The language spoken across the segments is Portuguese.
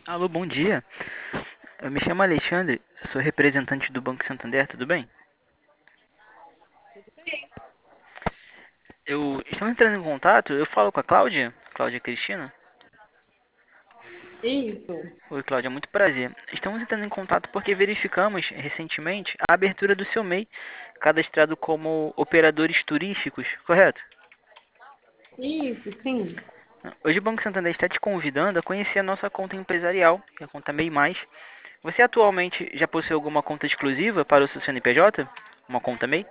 Alô, bom dia. Eu me chamo Alexandre, sou representante do Banco Santander, tudo bem? Eu estou entrando em contato, eu falo com a Cláudia, Cláudia Cristina. Isso, Oi, Cláudia, muito prazer. Estamos entrando em contato porque verificamos recentemente a abertura do seu MEI, cadastrado como operadores turísticos, correto? isso, sim. Hoje o Banco Santander está te convidando a conhecer a nossa conta empresarial, que é a conta MEI+. Você atualmente já possui alguma conta exclusiva para o seu CNPJ? Uma conta MEI?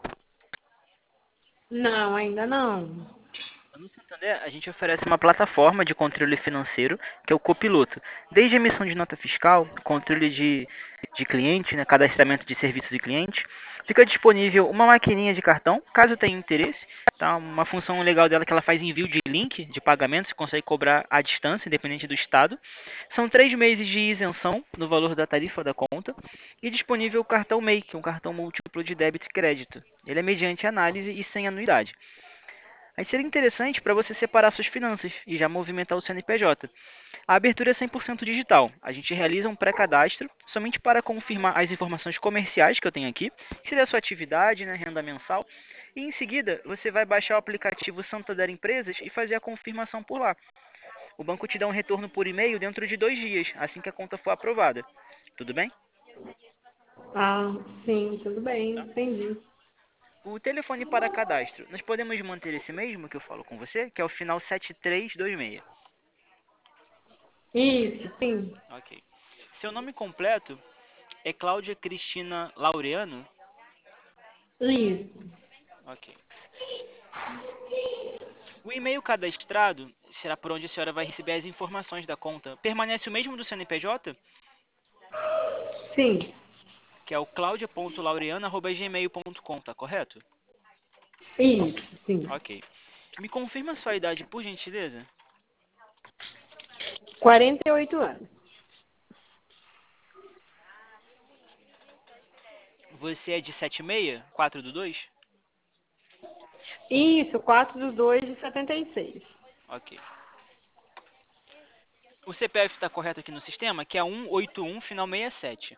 Não, ainda não. No Santander, a gente oferece uma plataforma de controle financeiro, que é o Copiloto. Desde emissão de nota fiscal, controle de cliente, né, cadastramento de serviços de cliente, fica disponível uma maquininha de cartão, caso tenha interesse. Tá? Uma função legal dela é que ela faz envio de link de pagamento, você consegue cobrar à distância, independente do estado. São 3 meses de isenção no valor da tarifa da conta. E disponível o cartão MEI, que é um cartão múltiplo de débito e crédito. Ele é mediante análise e sem anuidade. Aí seria interessante para você separar suas finanças e já movimentar o CNPJ. A abertura é 100% digital. A gente realiza um pré-cadastro somente para confirmar as informações comerciais que eu tenho aqui, que seria a sua atividade, né, renda mensal. E em seguida, você vai baixar o aplicativo Santander Empresas e fazer a confirmação por lá. O banco te dá um retorno por e-mail dentro de 2 dias, assim que a conta for aprovada. Tudo bem? Ah, sim, tudo bem, Tá? entendi. O telefone para cadastro, nós podemos manter esse mesmo que eu falo com você, que é o final 7326. Isso, sim. Ok. Seu nome completo é Cláudia Cristina Laureano? Isso. Ok. O e-mail cadastrado será por onde a senhora vai receber as informações da conta. Permanece o mesmo do CNPJ, Sim, que é o claudia.laureano@gmail.com, tá correto? isso, sim. Ok. Me confirma sua idade, por gentileza? 48 anos. Você é de 76? 4 do 2? Isso, 4/2 de 76. Ok. O CPF está correto aqui no sistema, que é 181 final 67.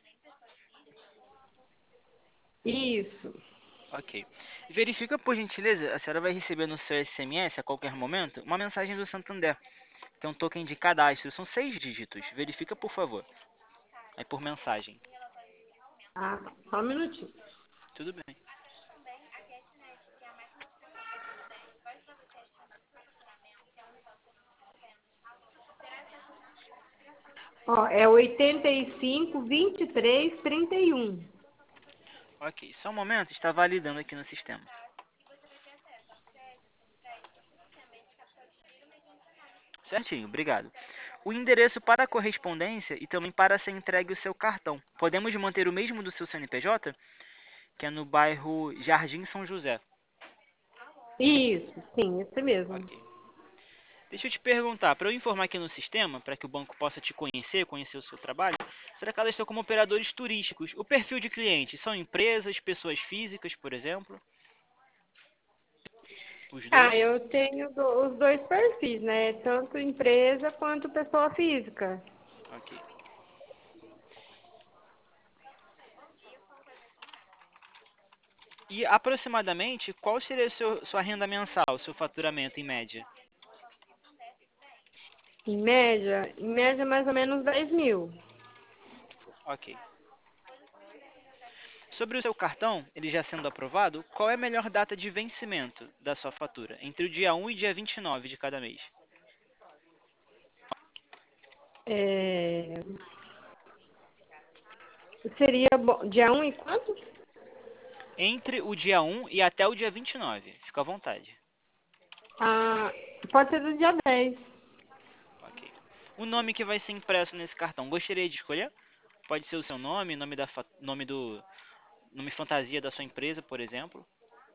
Isso. Ok. Verifica, por gentileza, a senhora vai receber no seu SMS a qualquer momento uma mensagem do Santander. Tem um token de cadastro, são 6 dígitos. Verifica, por favor. É por mensagem. Ah, só um minutinho. Tudo bem. Ó, é 85 23 31. Ok, só um momento, está validando aqui no sistema. Certinho, obrigado. O endereço para a correspondência e também para ser entregue o seu cartão. Podemos manter o mesmo do seu CNPJ, que é no bairro Jardim São José. Isso, sim, esse mesmo. Ok. Deixa eu te perguntar, para eu informar aqui no sistema, para que o banco possa te conhecer, conhecer o seu trabalho, será que elas estão como operadores turísticos? O perfil de clientes são empresas, pessoas físicas, por exemplo? Os Ah, dois? eu tenho os dois perfis, né? Tanto empresa quanto pessoa física. Ok. E aproximadamente, qual seria sua renda mensal, seu faturamento em média? Em média mais ou menos 10.000. Ok. Sobre o seu cartão, ele já sendo aprovado, qual é a melhor data de vencimento da sua fatura? Entre o dia 1 e dia 29 de cada mês. É, seria dia 1 e quanto? Entre o dia 1 e até o dia 29. Fica à vontade. Ah, pode ser do dia 10. Ok. O nome que vai ser impresso nesse cartão, gostaria de escolher? Pode ser o seu nome, nome fantasia da sua empresa, por exemplo.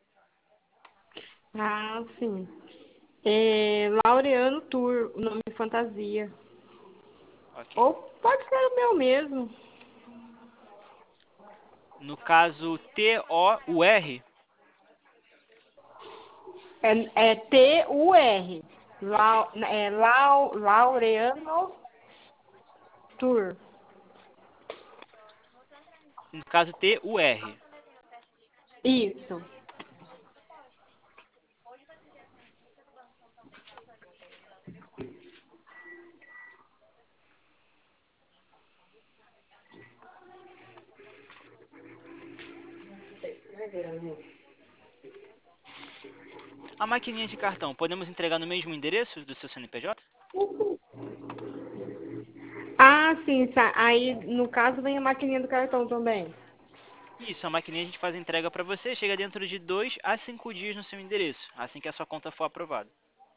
Ah, sim. É, Laureano Tour, o nome fantasia. Ok. Ou pode ser o meu mesmo. No caso, T-O-U-R. É Tur. Ok. Laureano Tour. No caso, TUR. Isso. A maquininha de cartão, podemos entregar no mesmo endereço do seu CNPJ? Ah, sim. Aí, no caso, vem a maquininha do cartão também. Isso, a maquininha a gente faz a entrega para você, chega dentro de 2 a 5 dias no seu endereço, assim que a sua conta for aprovada.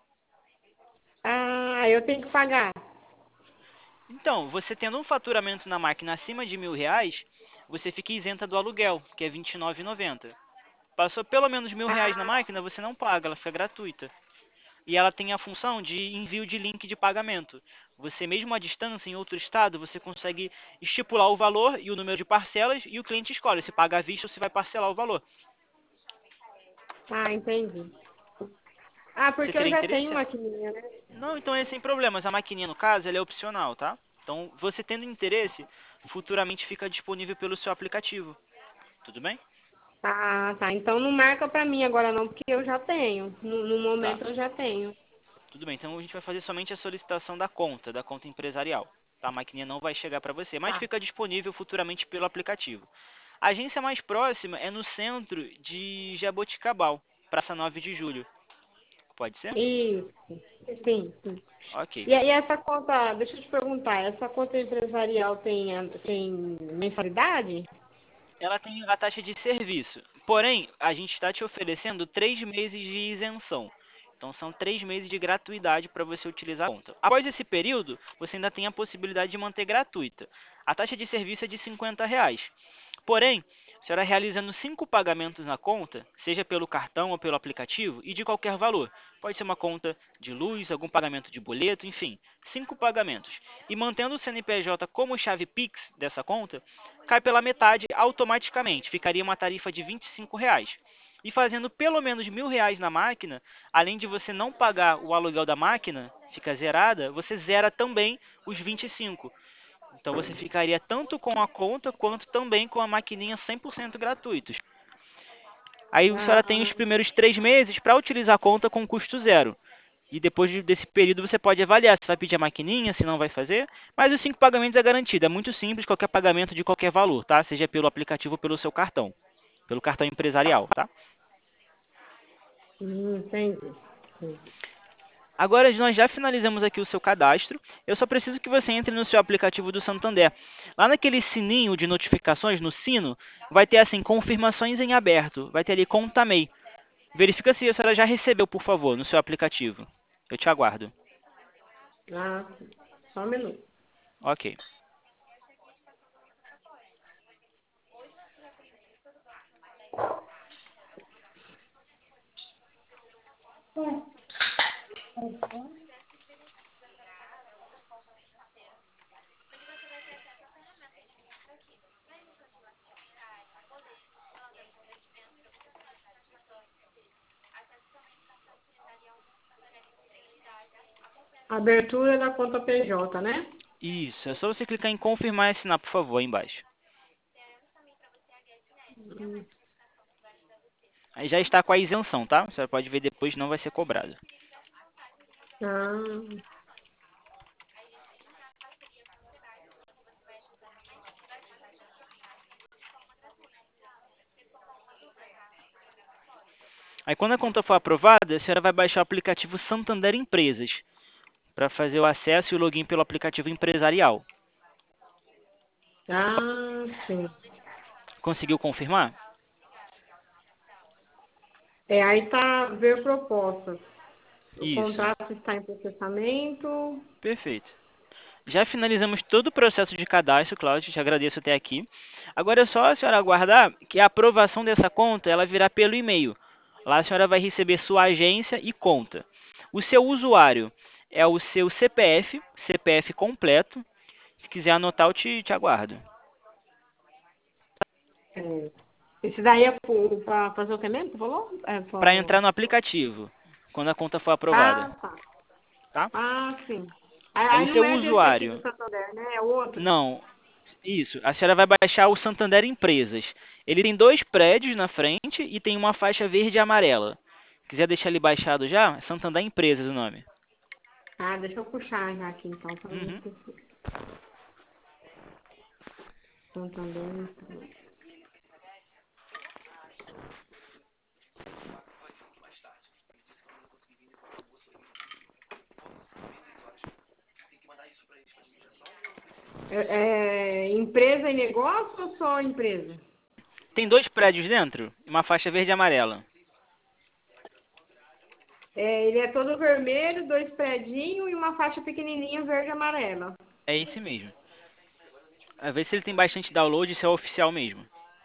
Ah, eu tenho que pagar. Então, você tendo um faturamento na máquina acima de R$ 1.000, você fica isenta do aluguel, que é R$ 29,90. Passou pelo menos R$ 1.000 na Ah, máquina, você não paga, ela fica gratuita. E ela tem a função de envio de link de pagamento. Você mesmo à distância, em outro estado, você consegue estipular o valor e o número de parcelas e o cliente escolhe se paga à vista ou se vai parcelar o valor. entendi. Ah, Você porque eu teria já tenho interesse? maquininha, né? Não, então é sem problemas. A maquininha, no caso, ela é opcional, tá? Então, você tendo interesse, futuramente fica disponível pelo seu aplicativo. Tudo bem? Ah, tá. Então não marca pra mim agora não, porque eu já tenho. No Tá. momento eu já tenho. Tudo bem. Então, a gente vai fazer somente a solicitação da conta empresarial. Tá? A maquininha não vai chegar para você, mas Tá. fica disponível futuramente pelo aplicativo. A agência mais próxima é no centro de Jaboticabal, Praça 9 de Julho. Pode ser? Isso. Sim, sim. Ok. E aí essa conta, deixa eu te perguntar, essa conta empresarial tem mensalidade? Ela tem a taxa de serviço. Porém, a gente está te oferecendo 3 meses de isenção. Então, são 3 meses de gratuidade para você utilizar a conta. Após esse período, você ainda tem a possibilidade de manter gratuita. A taxa de serviço é de R$ 50. Porém, a senhora realizando 5 pagamentos na conta, seja pelo cartão ou pelo aplicativo, e de qualquer valor. Pode ser uma conta de luz, algum pagamento de boleto, enfim, 5 pagamentos. E mantendo o CNPJ como chave Pix dessa conta, cai pela metade automaticamente, ficaria uma tarifa de R$ 25. E fazendo pelo menos R$ 1.000 na máquina, além de você não pagar o aluguel da máquina, fica zerada, você zera também os 25. Então você ficaria tanto com a conta quanto também com a maquininha 100% gratuitos. Aí a senhora tem os Ah, primeiros 3 meses para utilizar a conta com custo zero. E depois desse período você pode avaliar se vai pedir a maquininha, se não vai fazer. Mas os 5 pagamentos é garantido. É muito simples, qualquer pagamento de qualquer valor, tá? Seja pelo aplicativo ou pelo seu cartão. Pelo cartão empresarial, tá? entendi. Entendi. Agora nós já finalizamos aqui o seu cadastro. Eu só preciso que você entre no seu aplicativo do Santander. Lá naquele sininho de notificações, no sino, vai ter assim, confirmações em aberto. Vai ter ali Conta MEI. Verifica se a senhora já recebeu, por favor, no seu aplicativo. Eu te aguardo. Ah, só um minuto. Ok. Abertura da conta PJ, né? Isso, é só você clicar em confirmar e assinar, por favor, aí embaixo. Aí já está com a isenção, tá? A senhora pode ver depois, não vai ser cobrado. Ah, Aí quando a conta for aprovada, a senhora vai baixar o aplicativo Santander Empresas para fazer o acesso e o login pelo aplicativo empresarial. sim. Conseguiu confirmar? Aí tá ver propostas. O Isso, contrato está em processamento. perfeito. Já finalizamos todo o processo de cadastro, Cláudio, te agradeço até aqui. Agora é só a senhora aguardar que a aprovação dessa conta ela virá pelo e-mail. Lá a senhora vai receber sua agência e conta. O seu usuário é o seu CPF, CPF completo. Se quiser anotar, eu te aguardo. É. Esse daí é para fazer o que mesmo? Você falou? Para entrar no aplicativo, quando a conta for aprovada. Ah, tá. Tá? Ah, sim. Aí Aí não seu é desse aqui do usuário, Santander, né? É outro. não, isso, a senhora vai baixar o Santander Empresas. Ele tem dois prédios na frente e tem uma faixa verde e amarela. Quiser deixar ele baixado já? Santander Empresas o nome. Ah, deixa eu puxar já aqui então, para não Uhum. esquecer. Santander. Empresa e negócio ou só empresa? Tem dois prédios dentro e uma faixa verde e amarela. Ele é todo vermelho, dois predinhos e uma faixa pequenininha verde e amarela. É esse mesmo. A ver se ele tem bastante download, se é oficial mesmo.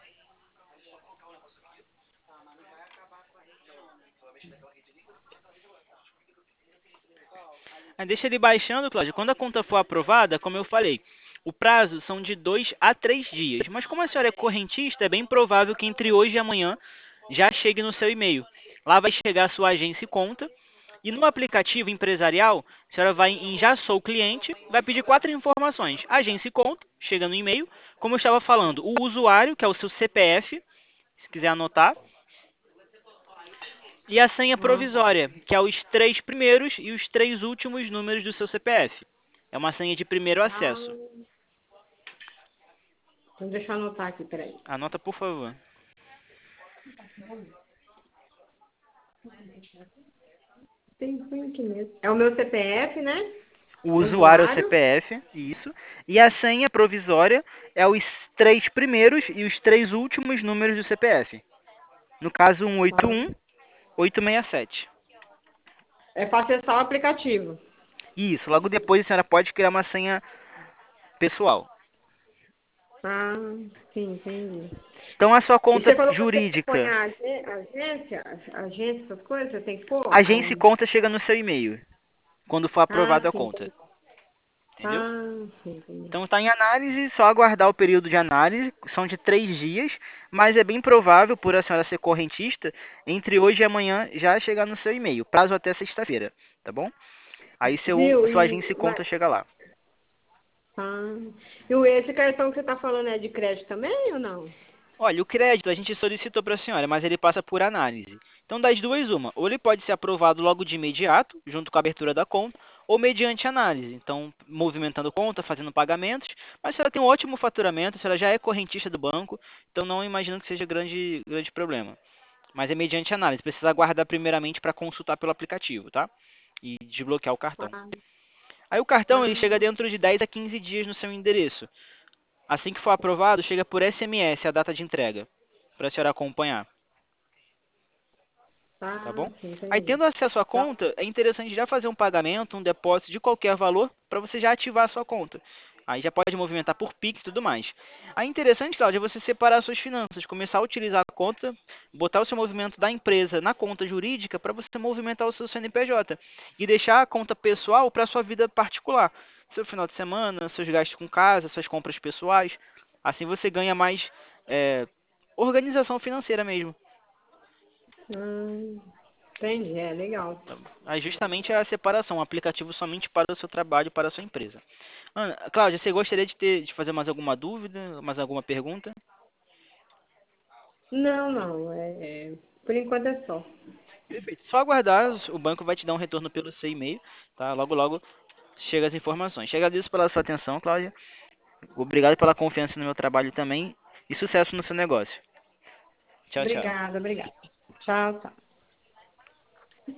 Aí deixa ele baixando, Cláudio. Quando a conta for aprovada, como eu falei, o prazo são de 2 a 3 dias. Mas como a senhora é correntista, é bem provável que entre hoje e amanhã já chegue no seu e-mail. Lá vai chegar a sua agência e conta. E no aplicativo empresarial, a senhora vai em Já Sou Cliente, vai pedir quatro informações. Agência e conta, chega no e-mail. Como eu estava falando, o usuário, que é o seu CPF, se quiser anotar. E a senha Ah, provisória, que é os três primeiros e os três últimos números do seu CPF. É uma senha de primeiro ah, acesso. então deixa eu anotar aqui, peraí. Anota, por favor. Tem aqui mesmo. É o meu CPF, né? O usuário é o Usuário. CPF, isso. E a senha provisória é os três primeiros e os três últimos números do CPF. No caso, Ah, 181 867. é para acessar o aplicativo. Isso, logo depois a senhora pode criar uma senha pessoal. Ah, sim, entendi. Então a sua E conta você falou que você põe jurídica, agência, essas coisas, você tem que pôr? agência e conta chega no seu e-mail, quando for Ah, aprovada a sim, conta. entendi. Entendeu? Ah, sim, entendi. Então está em análise, só aguardar o período de análise, são de 3 dias, mas é bem provável, por a senhora ser correntista, entre hoje e amanhã já chegar no seu e-mail, prazo até sexta-feira, tá bom? Aí Viu? sua agência e conta chega lá. Ah, esse cartão que você está falando é de crédito também ou não? Olha, o crédito a gente solicitou para a senhora, mas ele passa por análise. Então, das duas, uma. Ou ele pode ser aprovado logo de imediato, junto com a abertura da conta, ou mediante análise. Então, movimentando conta, fazendo pagamentos. Mas se ela tem um ótimo faturamento, se ela já é correntista do banco, então não imagino que seja grande problema. Mas é mediante análise. Precisa aguardar primeiramente para consultar pelo aplicativo, tá? E desbloquear o cartão. Ah, Aí o cartão ele chega ah, dentro de 10 a 15 dias no seu endereço. Assim que for aprovado, chega por SMS a data de entrega, para a senhora acompanhar, tá bom? sim, Aí, entendi. tendo acesso à Tá. conta, é interessante já fazer um pagamento, um depósito de qualquer valor, para você já ativar a sua conta. Aí já pode movimentar por Pix e tudo mais. Aí, interessante, Cláudia, é você separar suas finanças, começar a utilizar a conta, botar o seu movimento da empresa na conta jurídica para você movimentar o seu CNPJ e deixar a conta pessoal para sua vida particular. Seu final de semana, seus gastos com casa, suas compras pessoais. Assim você ganha mais é, organização financeira mesmo. Entendi, é legal. Aí justamente é a separação, um aplicativo somente para o seu trabalho, para a sua empresa. Ana, Cláudia, você gostaria de fazer mais alguma dúvida, mais alguma pergunta? Não, não, por enquanto é só. Perfeito. Só aguardar, o banco vai te dar um retorno pelo seu e-mail, tá? Logo, logo chega as informações. Te agradeço pela sua atenção, Cláudia. Obrigado pela confiança no meu trabalho também e sucesso no seu negócio. Tchau, tchau. Obrigada, obrigada. Tchau, tchau.